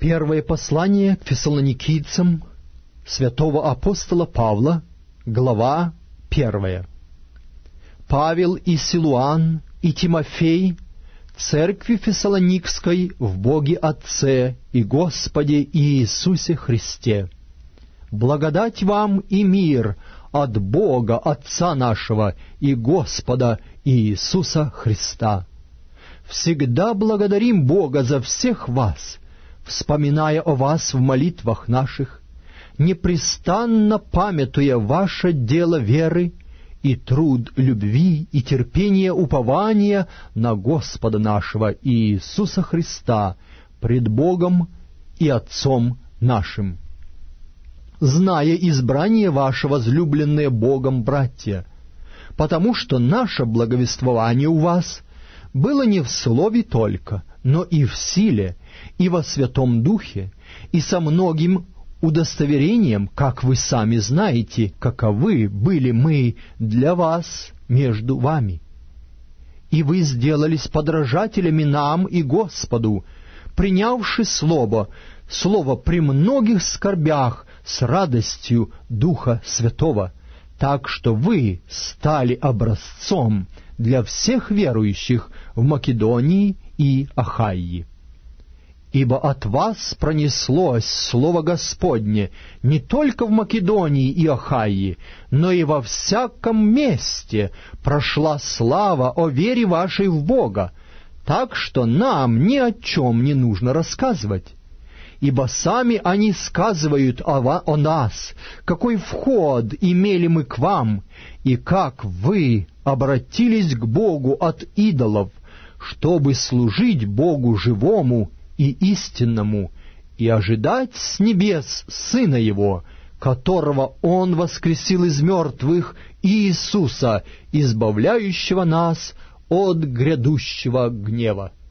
Первое послание к фессалоникийцам святого апостола Павла, глава 1. Павел и Силуан и Тимофей, церкви Фессалоникской в Боге Отце и Господе Иисусе Христе. Благодать вам и мир от Бога Отца нашего и Господа Иисуса Христа. Всегда благодарим Бога за всех вас, вспоминая о вас в молитвах наших, непрестанно памятуя ваше дело веры и труд любви и терпение упования на Господа нашего Иисуса Христа пред Богом и Отцом нашим. Зная избрание ваше, возлюбленные Богом братья, потому что наше благовествование у вас было не в слове только, но и в силе, и во Святом Духе, и со многим удостоверением, как вы сами знаете, каковы были мы для вас между вами. И вы сделались подражателями нам и Господу, принявши слово при многих скорбях с радостью Духа Святого, так что вы стали образцом для всех верующих в Македонии и Ахайи. Ибо от вас пронеслось Слово Господне не только в Македонии и Ахайи, но и во всяком месте прошла слава о вере вашей в Бога, так что нам ни о чем не нужно рассказывать. Ибо сами они сказывают о нас, какой вход имели мы к вам, и как вы обратились к Богу от идолов, чтобы служить Богу живому и истинному, и ожидать с небес Сына Его, которого Он воскресил из мертвых, Иисуса, избавляющего нас от грядущего гнева.